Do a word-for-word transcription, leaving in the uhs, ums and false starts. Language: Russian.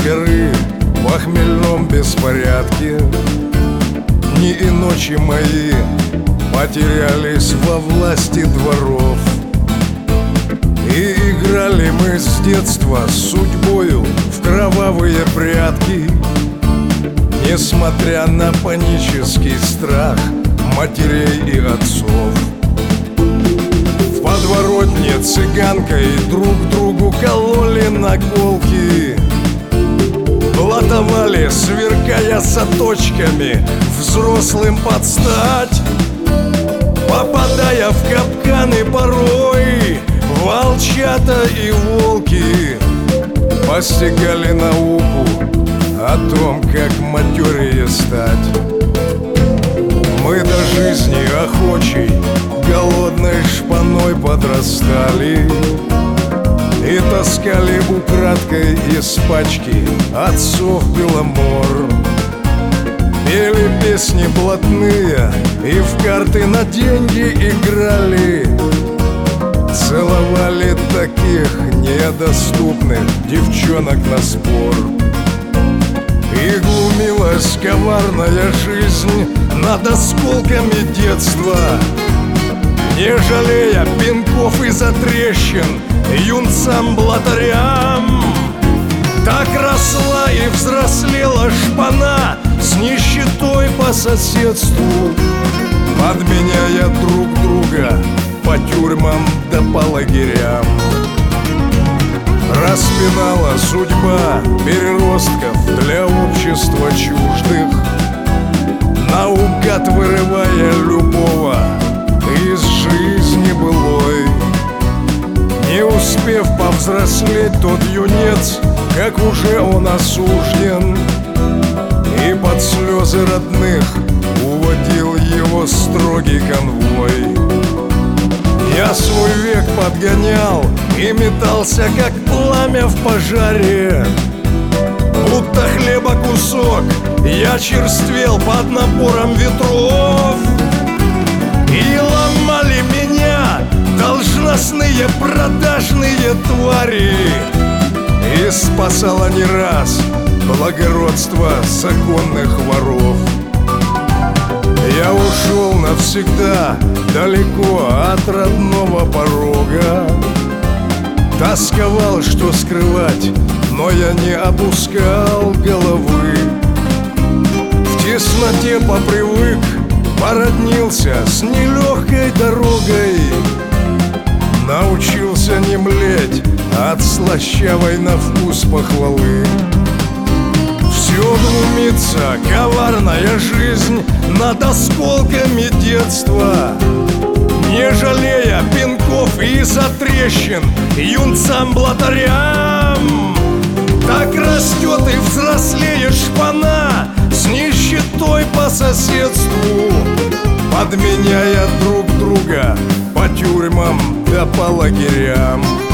горы в хмельном беспорядке. Дни и ночи мои потерялись во власти дворов. И играли мы с детства с судьбою в кровавые прятки, несмотря на панический страх матерей и отцов. В подворотне цыганкой друг другу кололи наколки, блатовали, сверкая саточками, взрослым под стать, попадая в капканы порой. Волчата и волки постигали науку о том, как матерее стать. Мы до жизни охочей, голодной шпаной подрастали и таскали украдкой из пачки отцов беломор. Пели песни блатные и в карты на деньги играли, целовали таких недоступных девчонок на спор. И глумилась коварная жизнь над осколками детства, не жалея пинков и затрещин юнцам-блатарям. Так росла и взрослела шпана с нищетой по соседству, подменяя друг друга по тюрьмам да по лагерям. Распинала судьба переростков для общества чуждых, наугад вырывая любого из жизни былой. Не успев повзрослеть, тот юнец, как уже он осужден, и под слезы родных уводил его строгий конвой. Я свой век подгонял и метался, как пламя в пожаре. Будто хлеба кусок я черствел под напором ветров. И ломали меня должностные продажные твари, и спасало не раз благородство законных воров. Я ушел навсегда далеко от родного порога, тосковал, что скрывать, но я не опускал головы. В тесноте попривык, породнился с нелегкой дорогой, научился не млеть от слащавой на вкус похвалы. Все глумится коварная жизнь над осколками детства, не жалея пинков и затрещин юнцам-блатарям. Так растет и взрослеет шпана с нищетой по соседству, подменяя друг друга по тюрьмам да по лагерям.